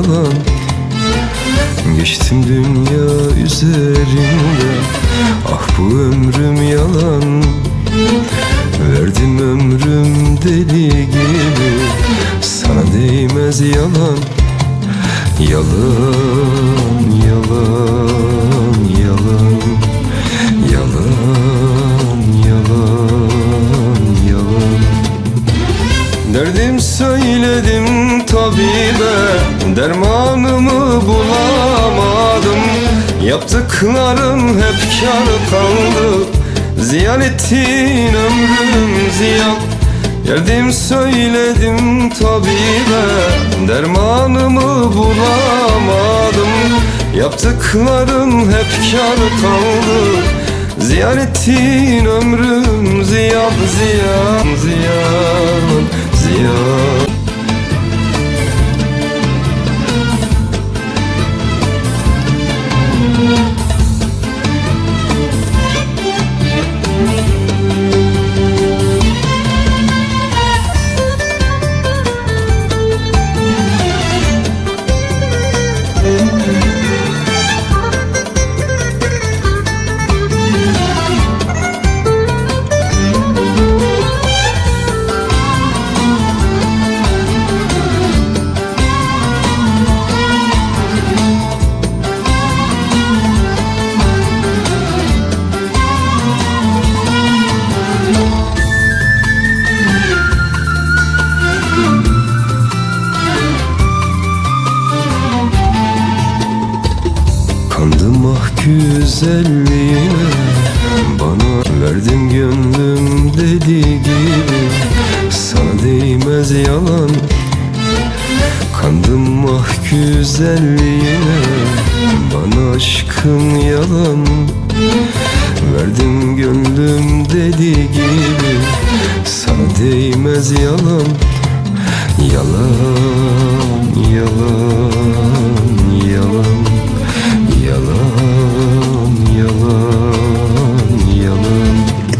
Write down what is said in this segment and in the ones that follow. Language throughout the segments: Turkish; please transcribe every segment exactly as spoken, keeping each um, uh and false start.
yalan. Geçtim dünya üzerinde, ah bu ömrüm yalan. Verdim ömrüm deli gibi, sana değmez yalan. Yalan, yalan, yalan. Yalan, yalan, yalan. Derdim söyledim tabibe, dermanımı bulamadım. Yaptıklarım hep kâr kaldı, ziyan ettin ömrüm ziyan. Derdim söyledim tabibe, dermanımı bulamadım. Yaptıklarım hep kâr kaldı, ziyan ettin ömrüm ziyan, ziyan, ziyan, ziyan. Kandım ah güzelliğine, bana verdin gönlüm deli gibi, sana değmez yalan. Kandım ah güzelliğine, bana aşkın yalan. Verdim gönlüm deli gibi, sana değmez yalan. Yalan, yalan, yalan. Yalan, yalan, yalan.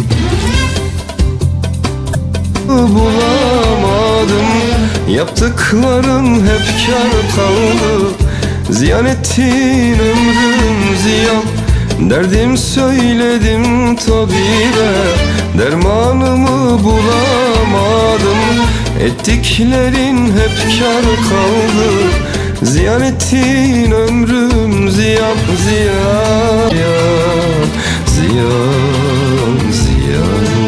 Bulamadım, yaptıklarım hep kâr kaldı, ziyan ettin ömrüm ziyan. Derdim söyledim tabibe, dermanımı bulamadım. Ettiklerin hep kâr kaldı, ziyan ettin ömrüm ziyan, ziyan, ziyan, ziyan, ziyan.